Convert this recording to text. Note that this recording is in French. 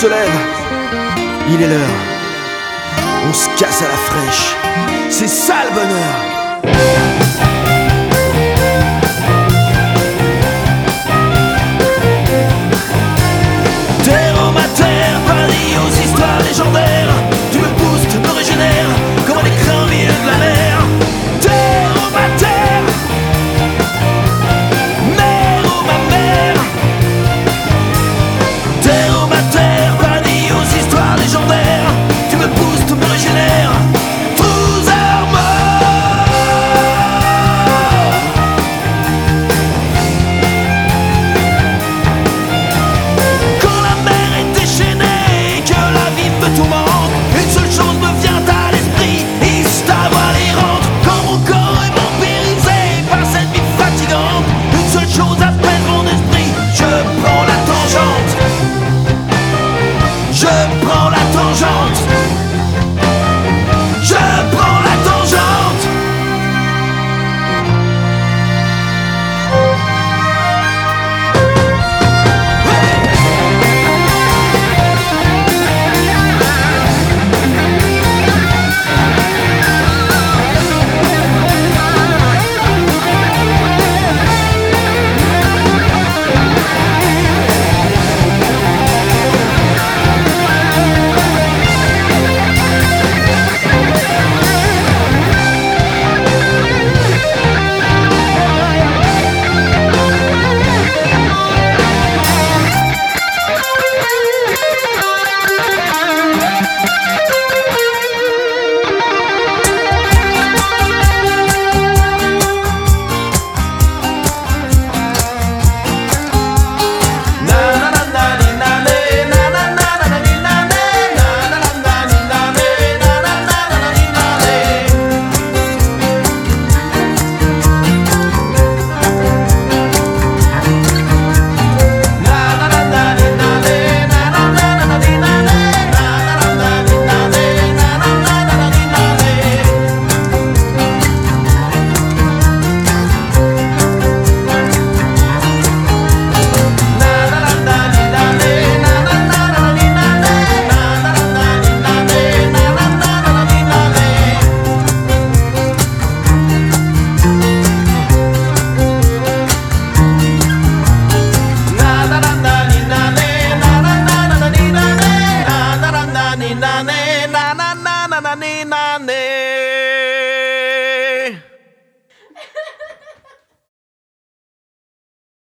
se lève, il est l'heure. On se casse à la fraîche, c'est ça le bonheur. Terre au mater, Paris aux histoires légendaires. Tu me boostes, me régénères, comme un écran au milieu de la mer. Terre au mater, mer au ma mère. Terre au mater, Paris aux histoires légendaires. Tu me boostes, me régénères, tous armes. Quand la mer est déchaînée et que la vie me tourmente, une seule chose me vient à l'esprit, histoire les rentre. Quand mon corps est vampirisé par cette vie fatigante, une seule chose apaise mon esprit, je prends la tangente. Je prends la tangente. Je prends la tangente. Na na na na na na na na na na.